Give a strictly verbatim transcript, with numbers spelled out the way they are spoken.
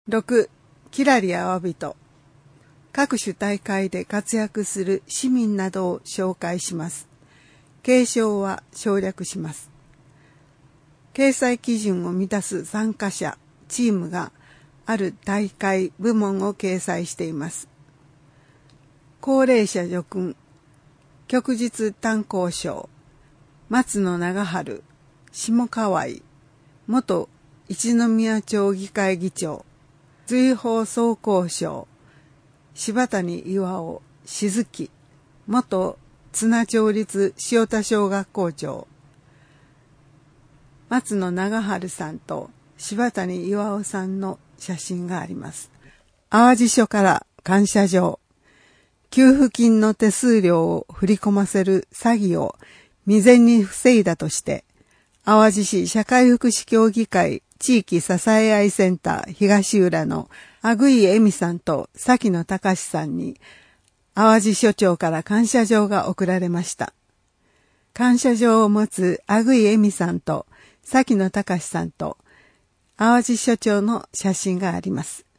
ろく. きらりあわびと。各種大会で活躍する市民などを紹介します。継承は省略します。掲載基準を満たす参加者、チームがある大会、部門を掲載しています。高齢者叙勲、旭日炭鉱賞、松野長春、下河合、元一宮町議会議長、瑞宝総工賞、柴谷巌、静木、元津奈町立塩田小学校長、松野長春さんと柴谷巌さんの写真があります。淡路署から感謝状。給付金の手数料を振り込ませる詐欺を未然に防いだとして、淡路市社会福祉協議会地域支え合いセンター東浦の阿久井恵美さんと崎野隆さんに、淡路署長から感謝状が贈られました。感謝状を持つ阿久井恵美さんと崎野隆さんと淡路署長の写真があります。